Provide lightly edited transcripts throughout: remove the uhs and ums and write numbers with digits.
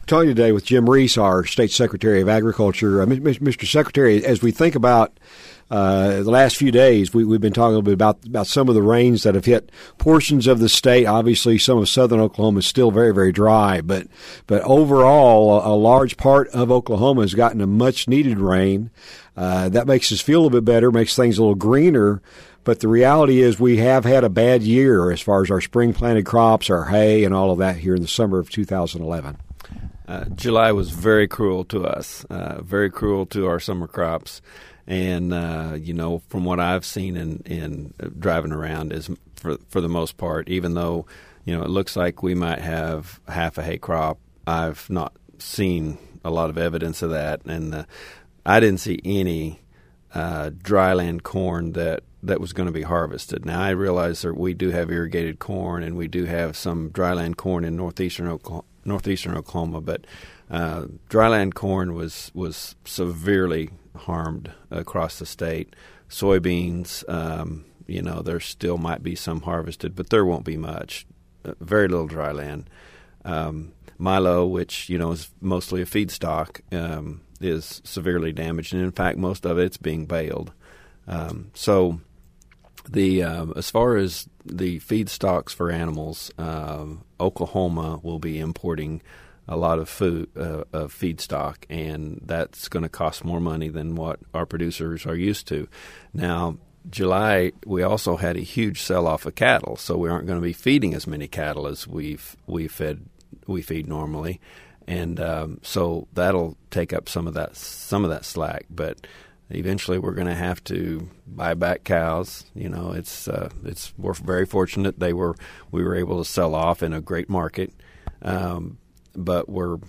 Talking today with Jim Reese, our State Secretary of Agriculture. Mr. Secretary, as we think about the last few days, we've been talking a little bit about some of the rains that have hit portions of the state. Obviously, some of southern Oklahoma is still very, very dry, but overall, a large part of Oklahoma has gotten a much-needed rain. That makes us feel a little bit better, makes things a little greener. But the reality is we have had a bad year as far as our spring-planted crops, our hay, and all of that here in the summer of 2011. July was very cruel to us, very cruel to our summer crops. And, from what I've seen in driving around is for the most part, even though, it looks like we might have half a hay crop, I've not seen a lot of evidence of that. And I didn't see any dryland corn that was going to be harvested. Now, I realize that we do have irrigated corn and we do have some dryland corn in northeastern Oklahoma, but dryland corn was severely harmed across the state. Soybeans, there still might be some harvested, but there won't be much. Very little dryland. Milo, which is mostly a feedstock, is severely damaged, and in fact, most of it's being baled. So, as far as the feedstocks for animals, Oklahoma will be importing a lot of food, of feedstock, and that's going to cost more money than what our producers are used to. Now, July, we also had a huge sell-off of cattle, so we aren't going to be feeding as many cattle as we feed normally, and so that'll take up some of that slack. But eventually, we're going to have to buy back cows. We're very fortunate we were able to sell off in a great market. But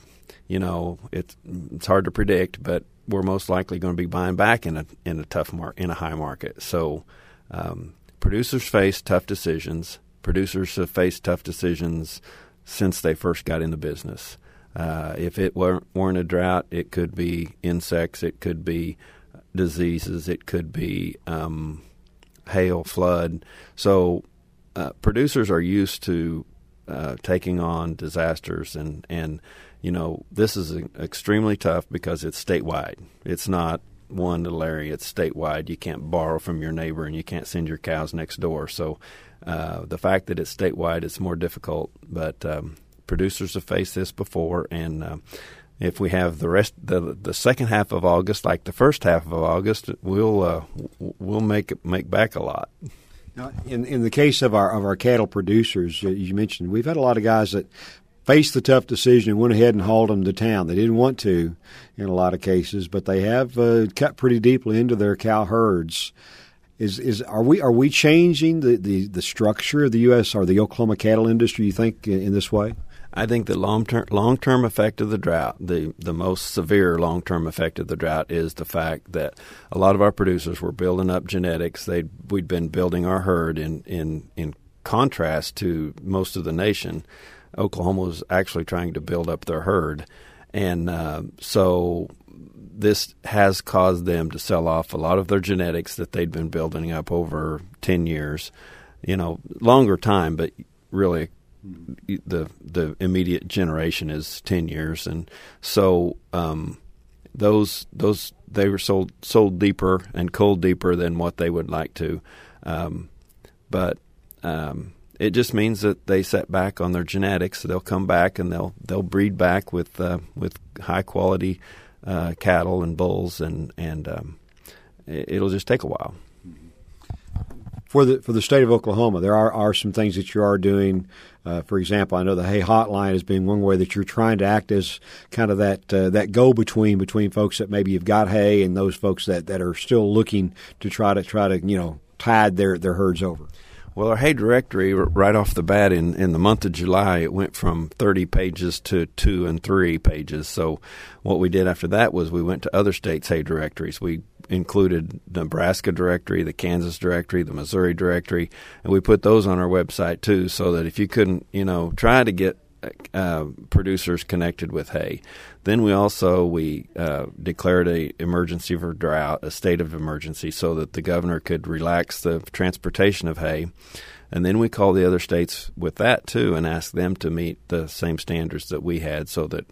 it's hard to predict, but we're most likely going to be buying back in a tough in a high market. So producers face tough decisions. Producers have faced tough decisions since they first got in the business. If it weren't a drought, it could be insects, it could be diseases, it could be hail, flood. So producers are used to taking on disasters, and this is extremely tough because it's statewide. It's not one little area, it's statewide. You can't borrow from your neighbor and you can't send your cows next door. So the fact that it's statewide, it's more difficult, but producers have faced this before, and if we have the second half of August like the first half of August, we'll make back a lot. Now, in the case of our cattle producers, you mentioned, we've had a lot of guys that faced the tough decision and went ahead and hauled them to town. They didn't want to in a lot of cases, but they have cut pretty deeply into their cow herds. Are we changing the structure of the U.S. or the Oklahoma cattle industry, you think, in this way? I think the long-term effect of the drought, the most severe long-term effect of the drought, is the fact that a lot of our producers were building up genetics. We'd been building our herd in contrast to most of the nation. Oklahoma was actually trying to build up their herd, and so this has caused them to sell off a lot of their genetics that they'd been building up over 10 years. Longer time, but really the immediate generation is 10 years, and so those they were sold deeper and culled deeper than what they would like to, but it just means that they set back on their genetics. They'll come back and they'll breed back with high quality cattle and bulls, and it'll just take a while. For the state of Oklahoma, there are some things that you are doing. For example, I know the Hay Hotline has been one way that you're trying to act as kind of that go-between between folks that maybe have got hay and those folks that are still looking to try to tide their herds over. Well, our hay directory, right off the bat in the month of July, it went from 30 pages to 2 and 3 pages. So what we did after that was we went to other states' hay directories. We included the Nebraska directory, the Kansas directory, the Missouri directory, and we put those on our website too, so that if you couldn't, try to get producers connected with hay. Then we declared a emergency for drought, a state of emergency, so that the governor could relax the transportation of hay. And then we called the other states with that too and asked them to meet the same standards that we had, so that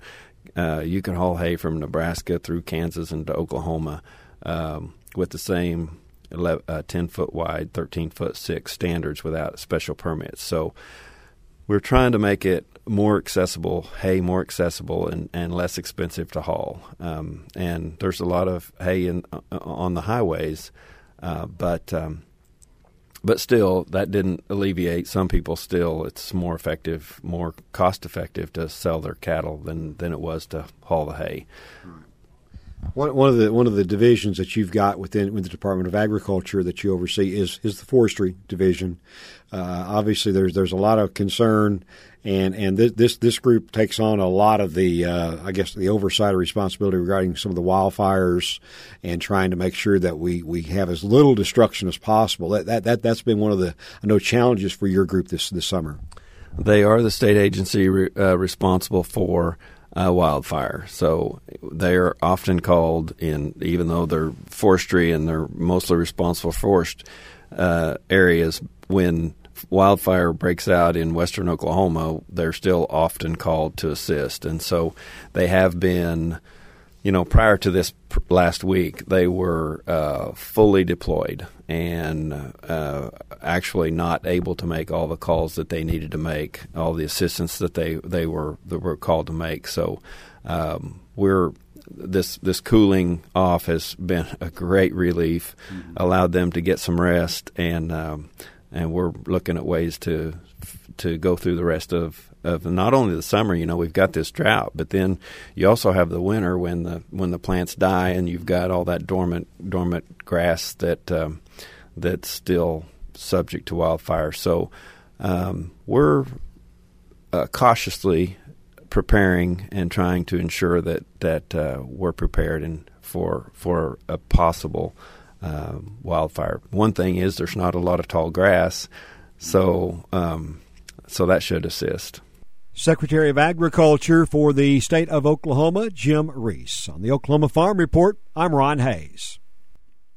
You can haul hay from Nebraska through Kansas into Oklahoma with the same 10-foot wide, 13-foot 6 standards without special permits. So we're trying to make it more accessible, and less expensive to haul. And there's a lot of hay on the highways, but still, that didn't alleviate some people. Still, it's more effective, more cost-effective to sell their cattle than it was to haul the hay. One of the divisions that you've got within the Department of Agriculture that you oversee is the Forestry Division. Obviously, there's a lot of concern, and this group takes on a lot of the the oversight or responsibility regarding some of the wildfires and trying to make sure that we have as little destruction as possible. That's been one of the challenges for your group this summer. They are the state agency responsible for wildfire. So they're often called in, even though they're forestry and they're mostly responsible for forest areas, when wildfire breaks out in western Oklahoma, they're still often called to assist. And so they have been, prior to this last week, they were fully deployed and actually not able to make all the calls that they needed to make, all the assistance that they were called to make. So this cooling off has been a great relief, allowed them to get some rest, and we're looking at ways to go through the rest of not only the summer. We've got this drought, but then you also have the winter when the plants die and you've got all that dormant grass that's still subject to wildfire. So we're cautiously preparing and trying to ensure that we're prepared for a possible wildfire. One thing is there's not a lot of tall grass, so that should assist. Secretary of Agriculture for the state of Oklahoma, Jim Reese. On the Oklahoma Farm Report, I'm Ron Hayes.